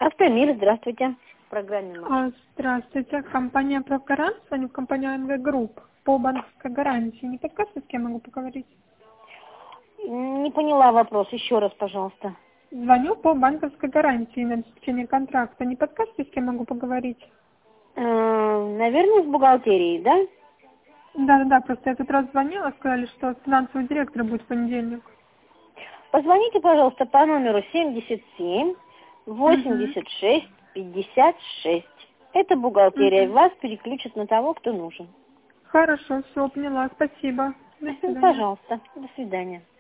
Автомир, здравствуйте. В программе «Матч». Здравствуйте. Компания «Правгарант», звоню в компанию НВ Групп по банковской гарантии. Не подскажете, с кем могу поговорить? Не поняла вопрос. Еще раз, пожалуйста. Звоню по банковской гарантии на обеспечение контракта. Не подскажете, с кем могу поговорить? Наверное, с бухгалтерией, да? Да, просто я тут раз звонила, сказали, что финансовый директор будет в понедельник. Позвоните, пожалуйста, по номеру 77 Угу. 86 56. Это бухгалтерия. Угу. Вас переключат на того, кто нужен. Хорошо, все, поняла. Спасибо. До свидания. Пожалуйста. До свидания.